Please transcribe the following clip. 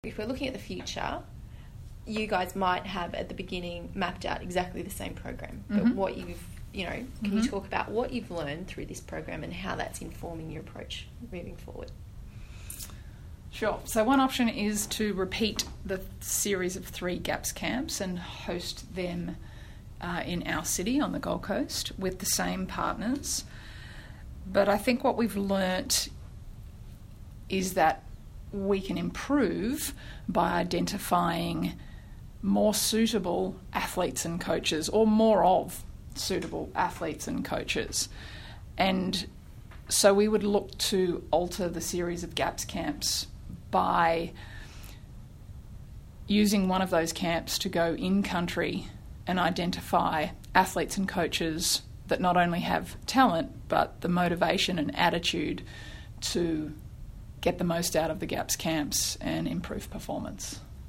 If we're looking at the future, you guys might have at the beginning mapped out exactly the same program, but what you've, can you talk about what you've learned through this program and how that's informing your approach moving forward? Sure. So one option is to repeat the series of 3 GAPS camps and host them in our city on the Gold Coast with the same partners. But I think what we've learnt is that we can improve by identifying more suitable athletes and coaches, or more of suitable athletes and coaches. And so we would look to alter the series of GAPS camps by using one of those camps to go in-country and identify athletes and coaches that not only have talent but the motivation and attitude to get the most out of the GAPS camps and improve performance.